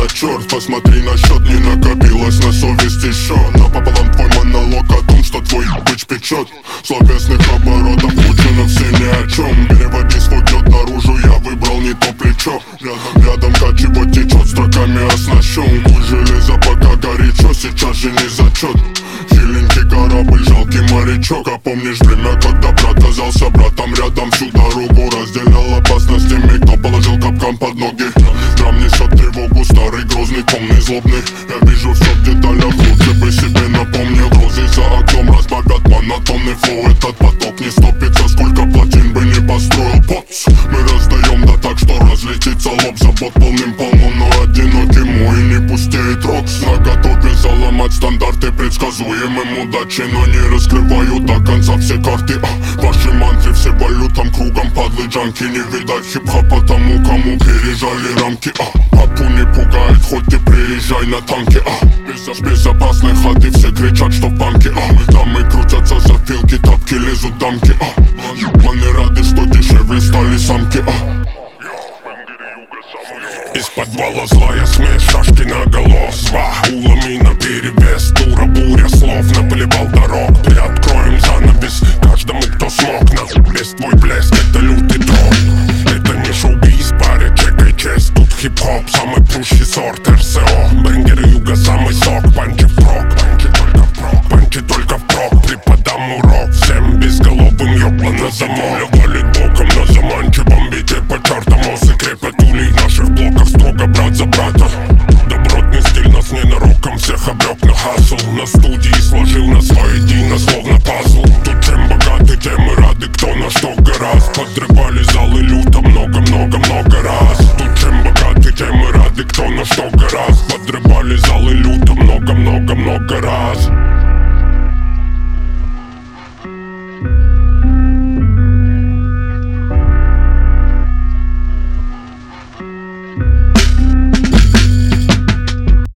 черт, посмотри на счет, не накопилось на совесть еще. Напополам твой монолог о том, что твой быч печет. Словесных оборотов куча, но все ни о чем. Переводи свой гнет наружу, я выбрал не то плечо. Рядом как чего течет, строками оснащен. Куй железо пока горячо, сейчас же не зачет. Хиленький корабль, жалкий морячок. А помнишь время, когда брат казался братом рядом? Всю дорогу разделял опасность с теми, кто положил капкан под ноги. Драм несет тревогу, старый, грозный, томный, злобный. Я вижу все в деталях, лучше бы себе напомнил. Грозы за окном разбавят монотонный флоу. Этот поток не стопится, сколько плотин бы не построил. Поц, мы раздаем да так, что разлетится лоб. Забот полным-полно, но одинокий мой не пустеет рокс. Наготове заломать стандарты предсказуемым удачи, но не раскрываю до конца все карты. Ваши мантры все валютам кругом, падлы джанки. Не видать хип-хопа тому, кому пережали рамки. Папу не пугает, хоть ты приезжай на танке. С безопасной хаты все кричат, что в банке. Дамы крутятся за филки, тапки лезут дамки. Маны рады, что дешевле стали самки. Из подвала злая смесь, шашки наголо. Зва, улами наперевес, дура буря слов. Наплевал дорог, приоткроем занавес каждому, кто смог. На весь твой блеск, это лютый тролль. Это не шоу-биз, паря, чекай честь. Тут хип-хоп, самый прущий сорт РСО. Бенгеры юга, самый сок, панчи впрок. Панчи только впрок, панчи только впрок. Преподам урок всем безголовым, ёбла на замок. Валит боком на заманчивом бите по чертам. Осы крепят улей наших блоков, строго брат за брата. Добротный стиль нас ненароком всех обрек на хасл. На студии сложил нас воедино, словно пазл. Тут чем богаты, тем и рады, кто на что гораст. Подрывали залы люто много-много-много раз. Тут чем богаты, тем и рады, кто на что гораст. Подрывали залы люто много-много-много раз.